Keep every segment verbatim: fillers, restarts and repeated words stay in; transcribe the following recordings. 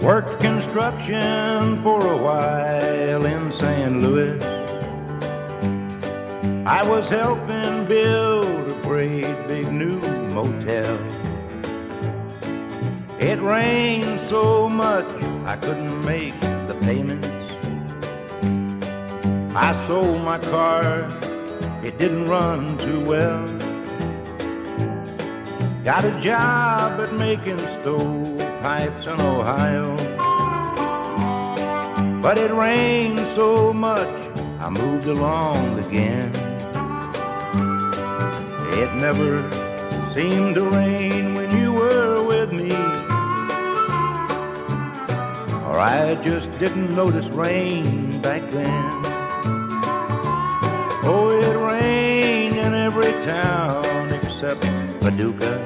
Worked construction for a while in Saint Louis. I was helping build a great big new motel. It rained so much I couldn't make the payments. I sold my car, it didn't run too well. Got a job at making stovepipes in Ohio. But it rained so much I moved along again. It never seemed to rain when you were with me, or I just didn't notice rain back then. Oh, it rained in every town except Paducah.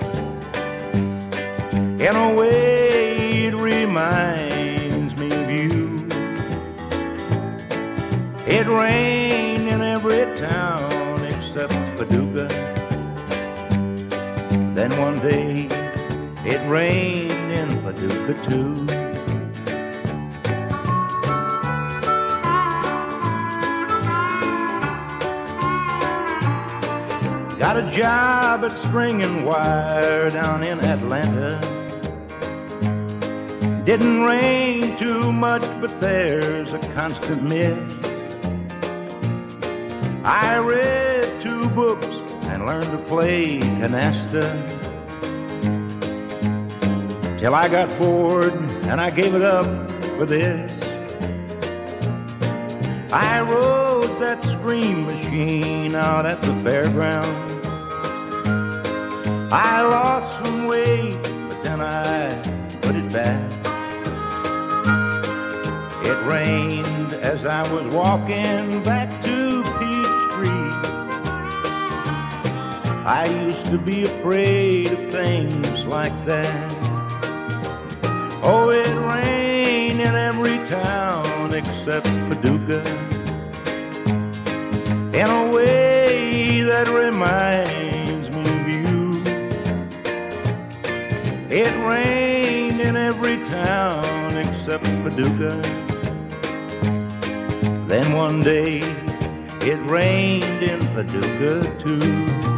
In a way it reminds me of you. It rained in every town except Paducah. Then one day it rained in Paducah too. Got a job at stringing wire down in Atlanta. Didn't rain too much, but there's a constant mist. I read two books and learned to play canasta, till I got bored and I gave it up for this. I rode that Scream machine out at the fairground. I lost some weight, but then I put it back. It rained as I was walking back to Peachtree. I used to be afraid of things like that. Oh, it rained in every town except Paducah. In a way that reminds me of you. It rained in every town except Paducah. Then one day it rained in Paducah too.